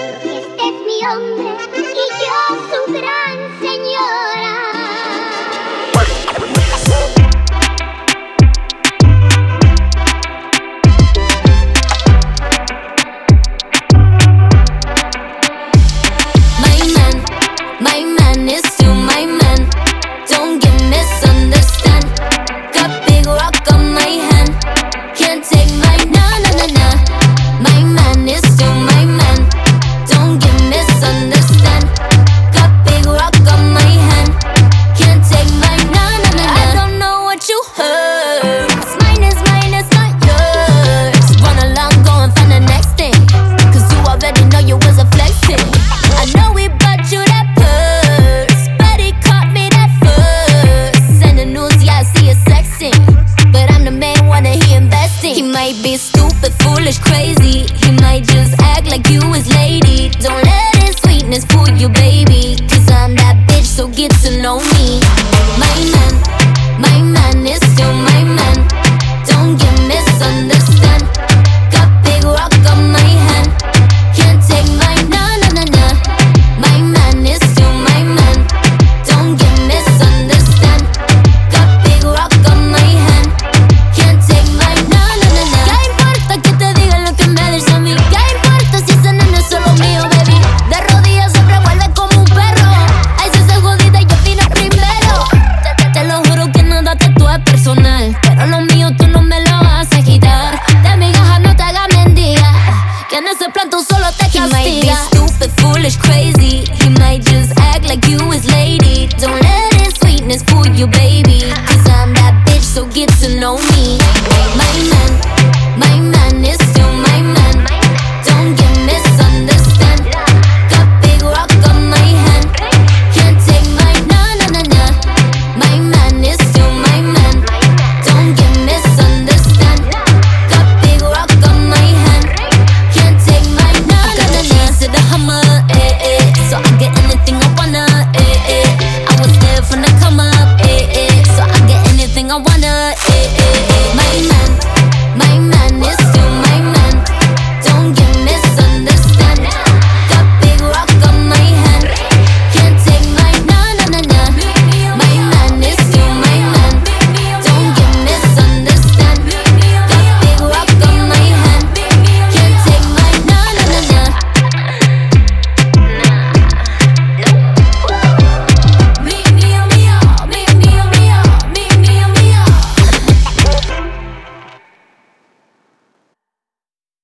Este es mi hombre y yo su gran señora. My man is still my man. Don't get misunderstand. Got big rock on my hand. Can't take my na. My man is still my man. Don't get misunderstand. Got big rock on my hand. Can't take my na. I don't know what you heard. What's mine is not yours. Run along, go and find the next thing. Cause you already know you was a flexing. I know we bought you that purse, but he caught me that first. Send the news, yeah, I see you sexing, but I'm the main one that he investing. He might be stupid, foolish, crazy. He might just act like you his lady. Don't let his sweetness fool you, baby. Cause I'm that bitch, so get to know me. My man is still my man. Don't get misunderstand. Got big rock on my hand. Can't take my na. My man is still my man. Don't get misunderstand. Got big rock on my hand. Can't take my na. ¿Qué importa que te digan lo que me des a mí? ¿Qué importa si ese nene es solo mío, baby? De rodillas se revuelve como un perro. Ay, si se jodida yo vine primero. Te lo juro que nada de tú es personal, pero lo mío tú no me lo vas a quitar. De mi gaja no te hagas mendiga, que en ese plan tú solo te castigas. He might be stupid, foolish, crazy.